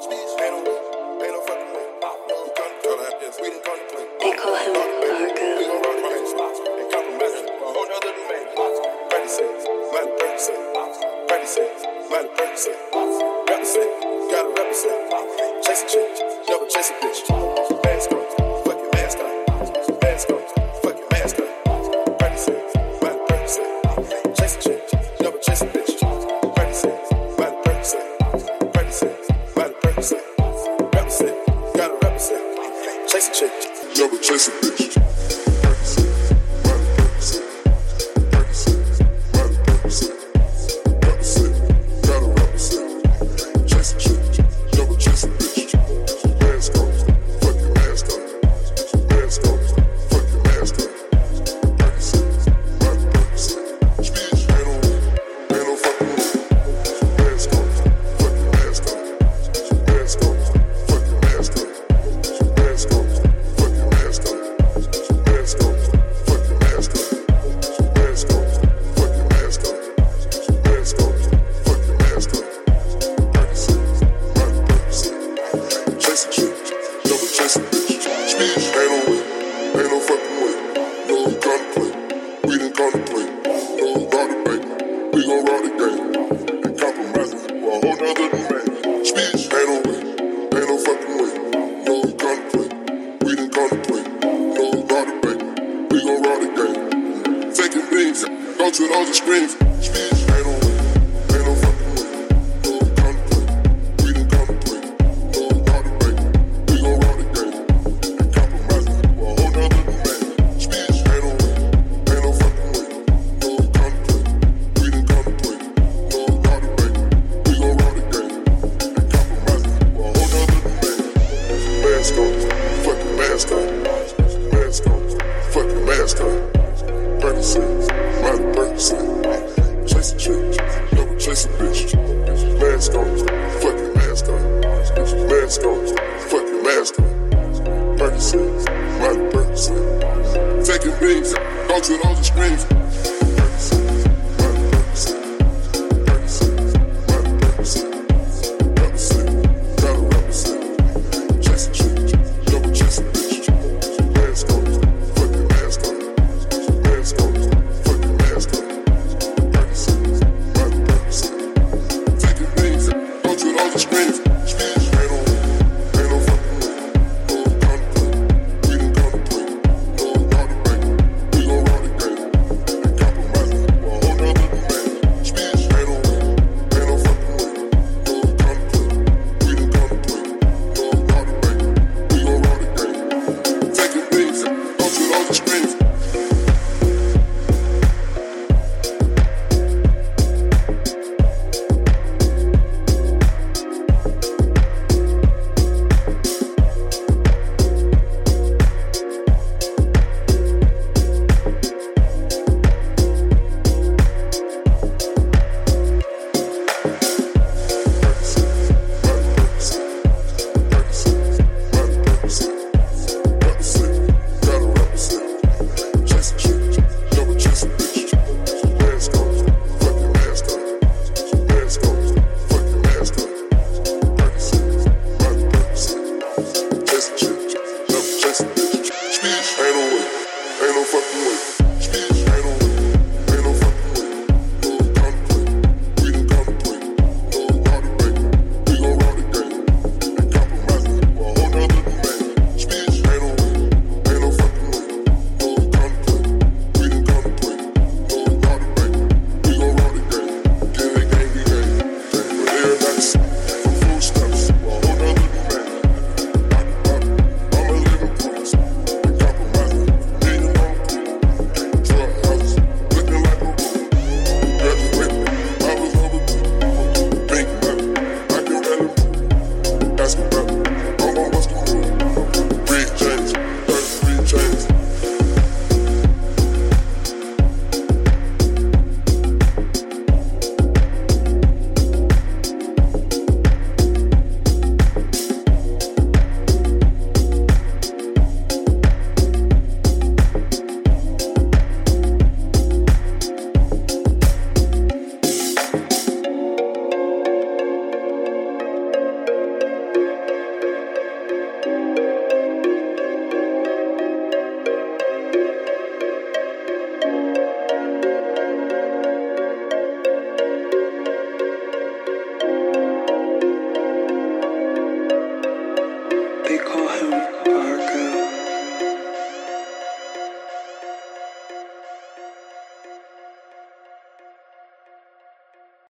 They call him Gargo. Gotta represent. Chase a chick, never chase a bitch. Mask on, fuck your mask on. Mask on, fuck your mask on. Represent, mighty represent. Chase a chick, never chase a bitch. Represent, mighty represent. Represent, mighty represent. Represent, gotta represent. Chase a chick, never chase a bitch. Taking beans, go to those screens.